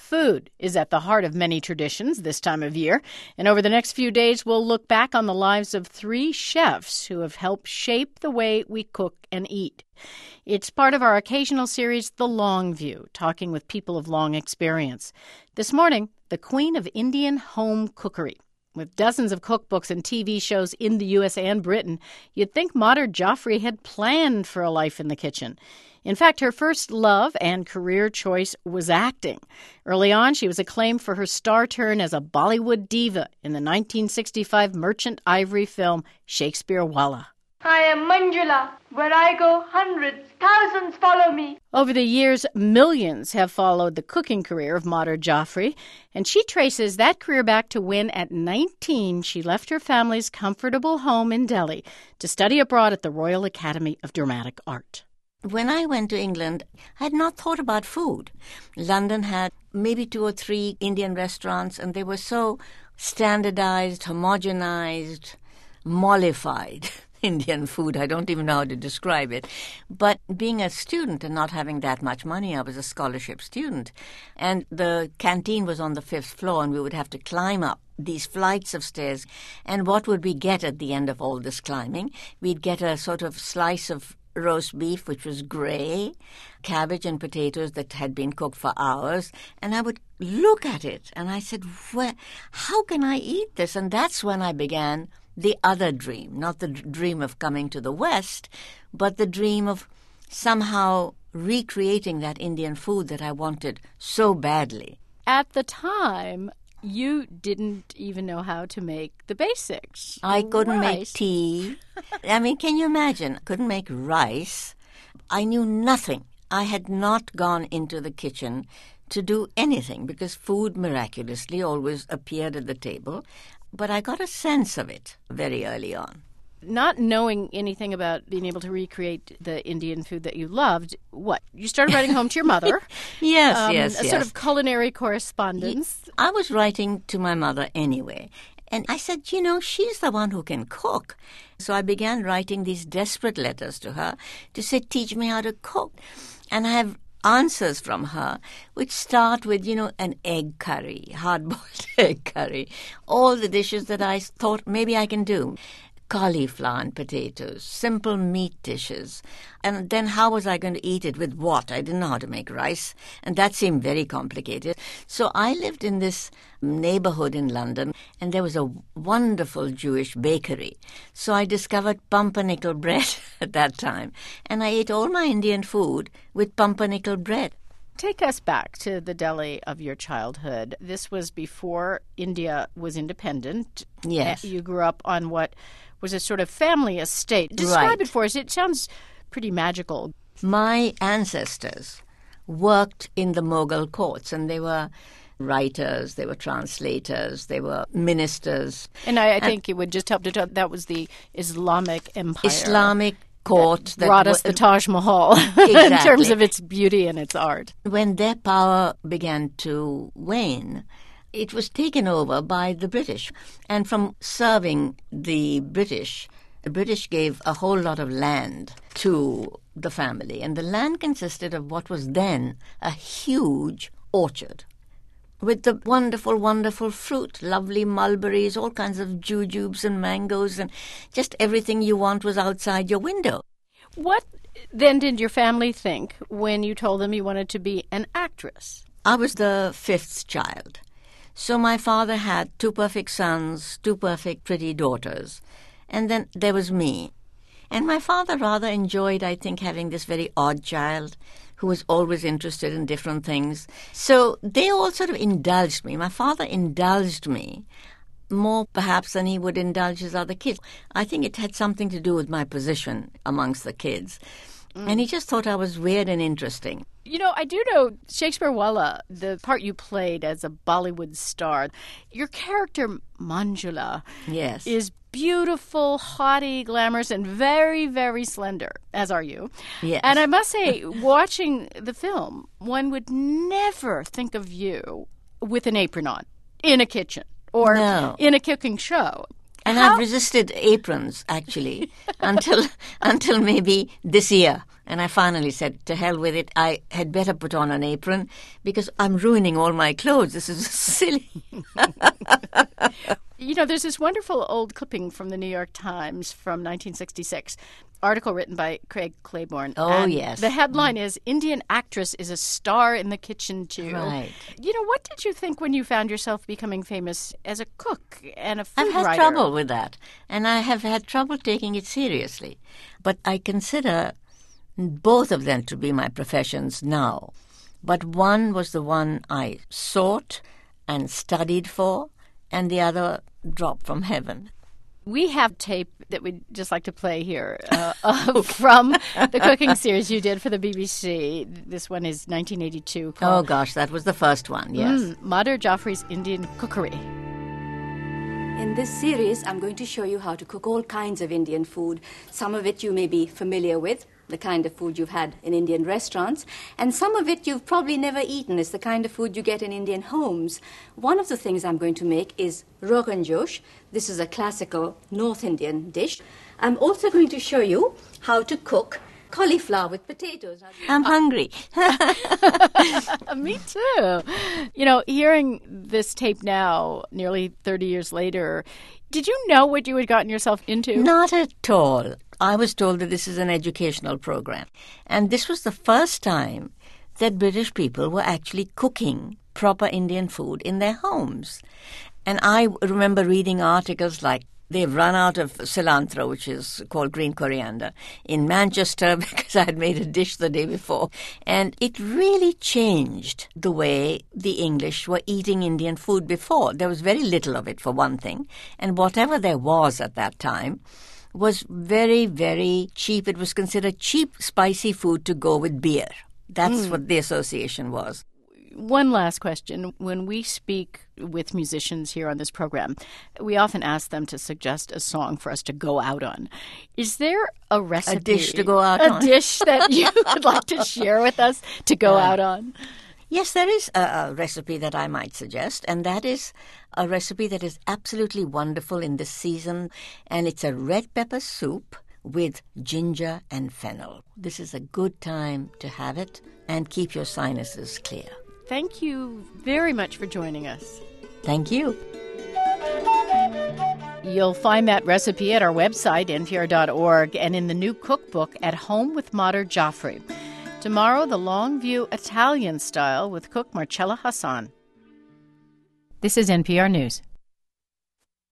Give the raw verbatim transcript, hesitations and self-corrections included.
Food is at the heart of many traditions this time of year, and over the next few days we'll look back on the lives of three chefs who have helped shape the way we cook and eat. It's part of our occasional series, The Long View, talking with people of long experience. This morning, the Queen of Indian Home Cookery. With dozens of cookbooks and T V shows in the U S and Britain, you'd think Madhur Jaffrey had planned for a life in the kitchen. In fact, her first love and career choice was acting. Early on, she was acclaimed for her star turn as a Bollywood diva in the nineteen sixty-five Merchant Ivory film Shakespeare Walla. I am Manjula. Where I go, hundreds, thousands follow me. Over the years, millions have followed the cooking career of Madhur Jaffrey, and she traces that career back to when, at nineteen, she left her family's comfortable home in Delhi to study abroad at the Royal Academy of Dramatic Art. When I went to England, I had not thought about food. London had maybe two or three Indian restaurants, and they were so standardized, homogenized, mollified. Indian food. I don't even know how to describe it. But being a student and not having that much money, I was a scholarship student. And the canteen was on the fifth floor, and we would have to climb up these flights of stairs. And what would we get at the end of all this climbing? We'd get a sort of slice of roast beef, which was grey, cabbage and potatoes that had been cooked for hours. And I would look at it, and I said, "Where? How can I eat this?" And that's when I began the other dream, not the dream of coming to the West, but the dream of somehow recreating that Indian food that I wanted so badly. At the time, you didn't even know how to make the basics. I couldn't rice. make tea. I mean, can you imagine? I couldn't make rice. I knew nothing. I had not gone into the kitchen to do anything because food miraculously always appeared at the table. But I got a sense of it very early on. Not knowing anything about being able to recreate the Indian food that you loved, what? You started writing home to your mother. yes, um, yes, a yes. sort of culinary correspondence. I was writing to my mother anyway. And I said, you know, she's the one who can cook. So I began writing these desperate letters to her to say, teach me how to cook. And I have answers from her, which start with, you know, an egg curry, hard-boiled egg curry, all the dishes that I thought maybe I can do. Cauliflower and potatoes, simple meat dishes. And then how was I going to eat it with what? I didn't know how to make rice, and that seemed very complicated. So I lived in this neighborhood in London, and there was a wonderful Jewish bakery. So I discovered pumpernickel bread at that time, and I ate all my Indian food with pumpernickel bread. Take us back to the Delhi of your childhood. This was before India was independent. Yes. You grew up on what was a sort of family estate. Describe Right. it for us. It sounds pretty magical. My ancestors worked in the Mughal courts, and they were writers, they were translators, they were ministers. And I, I think it would just help to tell that was the Islamic Empire. Islamic court that that brought us w- the Taj Mahal in Exactly. terms of its beauty and its art. When their power began to wane, it was taken over by the British. And from serving the British, the British gave a whole lot of land to the family. And the land consisted of what was then a huge orchard with the wonderful, wonderful fruit, lovely mulberries, all kinds of jujubes and mangoes, and just everything you want was outside your window. What then did your family think when you told them you wanted to be an actress? I was the fifth child. So my father had two perfect sons, two perfect pretty daughters, and then there was me. And my father rather enjoyed, I think, having this very odd child who was always interested in different things. So they all sort of indulged me. My father indulged me more perhaps than he would indulge his other kids. I think it had something to do with my position amongst the kids. Mm. And he just thought I was weird and interesting. You know, I do know Shakespeare Walla, the part you played as a Bollywood star, your character Manjula yes. is beautiful, haughty, glamorous, and very, very slender, as are you. Yes. And I must say, watching the film, one would never think of you with an apron on in a kitchen or no. in a cooking show. And How? I've resisted aprons, actually, until until maybe this year. And I finally said, to hell with it, I had better put on an apron because I'm ruining all my clothes. This is silly. You know, there's this wonderful old clipping from the New York Times from nineteen sixty-six, article written by Craig Claiborne. Oh, and yes. The headline is, Indian actress is a star in the kitchen, too. Right. You know, what did you think when you found yourself becoming famous as a cook and a food I've had writer? trouble with that, and I have had trouble taking it seriously. But I consider both of them to be my professions now. But one was the one I sought and studied for, and the other dropped from heaven. We have tape that we'd just like to play here uh, uh, from the cooking series you did for the B B C. This one is nineteen eighty-two. Oh, gosh, that was the first one, yes. Mm, Madhur Jaffrey's Indian Cookery. In this series, I'm going to show you how to cook all kinds of Indian food. Some of it you may be familiar with, the kind of food you've had in Indian restaurants, and some of it you've probably never eaten. It's the kind of food you get in Indian homes. One of the things I'm going to make is Rogan Josh. This is a classical North Indian dish. I'm also going to show you how to cook cauliflower with potatoes. I'm hungry. Me too. You know, hearing this tape now, nearly thirty years later, did you know what you had gotten yourself into? Not at all. I was told that this is an educational program. And this was the first time that British people were actually cooking proper Indian food in their homes. And I remember reading articles like, they've run out of cilantro, which is called green coriander, in Manchester because I had made a dish the day before. And it really changed the way the English were eating Indian food before. There was very little of it, for one thing. And whatever there was at that time was very, very cheap. It was considered cheap, spicy food to go with beer. That's mm. what the association was. One last question. When we speak with musicians here on this program, we often ask them to suggest a song for us to go out on. Is there a recipe? A dish to go out a on? A dish that you would like to share with us to go uh, out on? Yes, there is a, a recipe that I might suggest, and that is a recipe that is absolutely wonderful in this season, and it's a red pepper soup with ginger and fennel. This is a good time to have it and keep your sinuses clear. Thank you very much for joining us. Thank you. You'll find that recipe at our website, N P R dot org, and in the new cookbook, At Home with Madhur Jaffrey. Tomorrow, the Longview Italian style with cook Marcella Hassan. This is N P R News.